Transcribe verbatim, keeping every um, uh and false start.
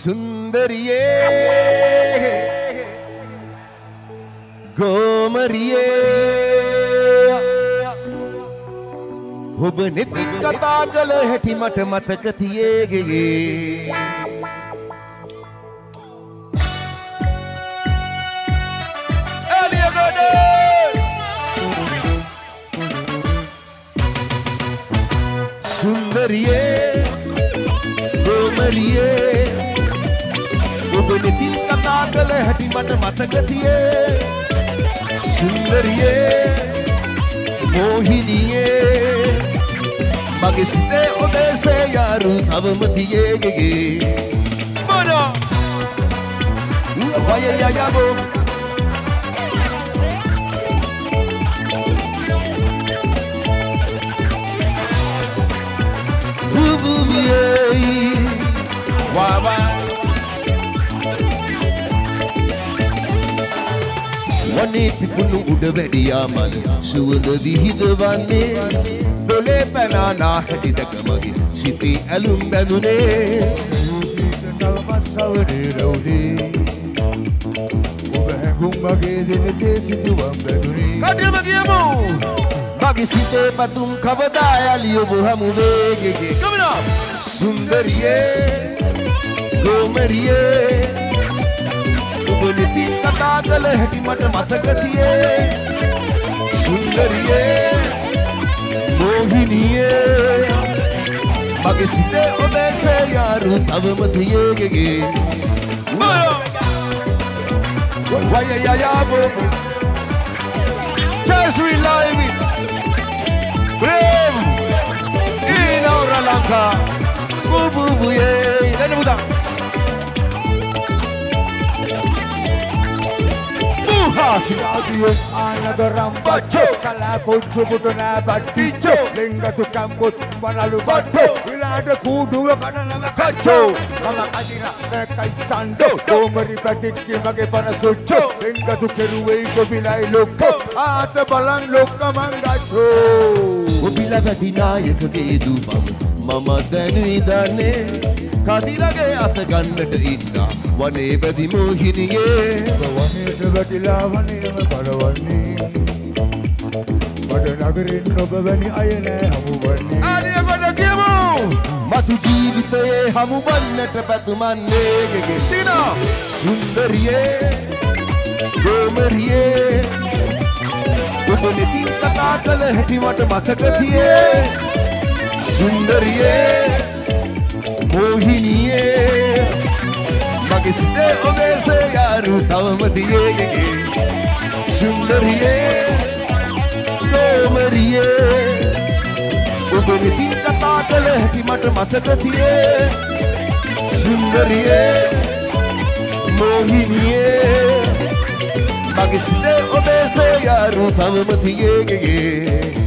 सुंदरिये गोमरिये ඔබ නෙති කතා කළ හැටි මට මතක තියේගේ එලියගොඩ සුන්දරියේ ගෝමරියේ ඔබ නෙති කතා කළ හැටි මට මතක තියේ සුන්දරියේ මොහිනියේ මගේ සිතේ ඔබේ යාරු තවම තියේගේ මොනෝ වය යයබෝ බුබුබියේ වා වා වනේ පිපුණු උඩ වැඩියා මල සුවඳ විහිදවන්නේ දොලේ පැනානා හැටි දැක මගේ සිතේ ඇලුම් බැඳුනේ තල්මස්සවරේ රවුනේ ඔබ හැඟුම් මගේ දෙනතේ සිතුවම් බැඳුනේ කඩියම ගියමු මගේ සිතේ පතුම් කවදා යලි ඔබ හමු වේගෙගේ කමිනා සුන්දරියේ ගෝමරියේ ඔබ නෙති කතා කළ හැටි මට මතක තියේ සුන්දරියේ මොහිනියේ මගේ සිතේ ඔබේ යාරු තවම තියේගේ වය යයබෝ Just we live it Brave in our Lanka Bubu buye Then buta Sinadio anagaram bacho kala poncho putuna baticho lenga tu kambut manalu bato ilada kudu kanana kacho mama adira kai chando domari patikki mage pana sucho lenga tu keruwei gobilai lokko aata balan lokka mangacho gobila vadinayak gedu mama danu idane කදිරගේ අත ගන්නට ඉන්නා වනේ බැදි මොහිනියේ වනේට වැටිලා වනේම පරවන්නේ මඩ නගරින් ඔබ වැනි අය නෑ හමුවන්නේ ආලියගොඩ කියමු මතු ජීවිතයේ හමුවන්නට පැතුමන්නේ ගෙගේ සිනා සුන්දරියේ ගෝමරියේ ඔබ නෙතින් කතා කළ හැටි මට මතක තියේ සුන්දරියේ मोहिनिये मगे सिते ओबे यारू तवम दियेगे सुंदरिये गोमरिये ओबे नीति कथा कल हैटी मट मतक थिये सुंदरिये मोहिनिये मगे सिते ओबे यारू तवम दियेगे